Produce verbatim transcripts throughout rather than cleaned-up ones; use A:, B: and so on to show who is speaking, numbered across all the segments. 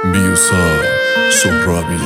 A: بیوسا سهرابی.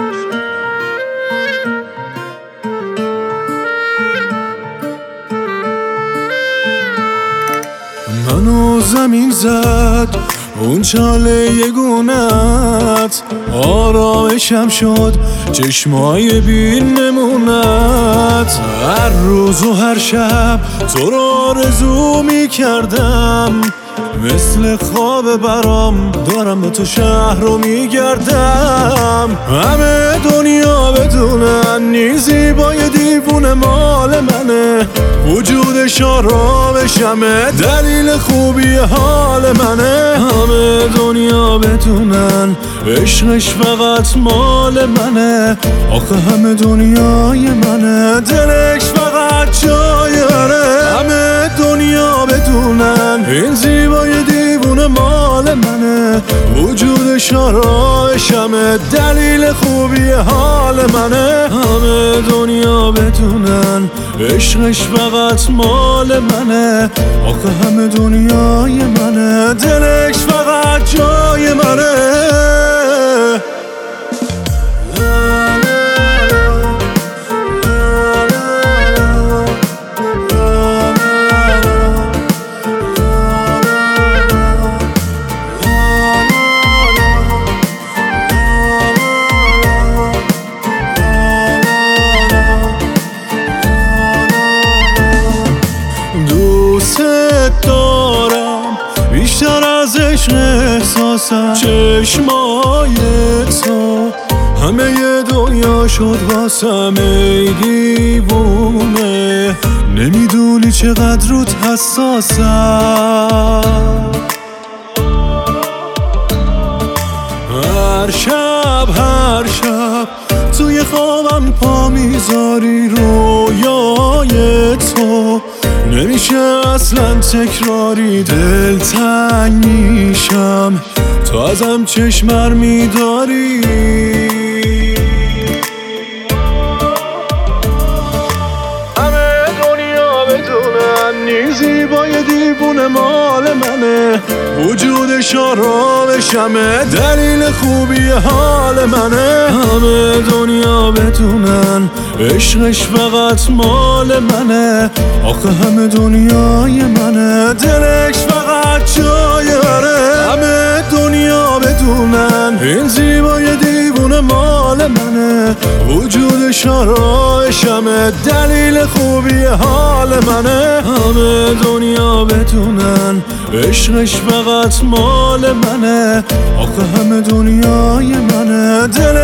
A: منو زمین زد اون چاله یگونت، آرامشم شد چشمای بین نمونت. هر روز و هر شب تو رو آرزو می کردم، مثل خواب برام دارم به تو شهر رو می گردم. همه دنیا بدونن این زیبای دیوونه مال منه، وجودش آرامشمه، دلیل خوبی حال منه. همه دنیا بدونن عشقش فقط مال منه، آخه همه دنیای منه، دلش فقط جای منه. همه دنیا بدونن این زیبای دیوونه مال منه، وجودش آرامشمه، دلیل خوبی حال منه. همه دنیا بدونن عشقش فقط مال منه، آخه همه دنیای منه، دلش فقط جای منه. دوست دارم بیشتر از عشق احساسم، چشمای تو همه ی دنیا شد واسم. ای دیوونه نمیدونی چقدر روت حساسم، هر شب هر شب توی خوابم پا میذاری، رویای تو نمیشه اصلا تکراری. دل تنگ میشم تو ازم چشمر میداری، همه دنیا بدونن این زیبای دیوونه مال منه، وجودش آرامشمه، دلیل خوبی حال منه. همه دنیا بدونن عشقش فقط مال منه، آخه همه دنیای منه، دلش فقط جای منه. همه دنیا بدونن این زیبای دیوونه مال منه، وجودش آرامشمه، دلیل خوبی حال منه. همه دنیا بدونن عشقش فقط مال منه، آخه همه دنیای منه، دل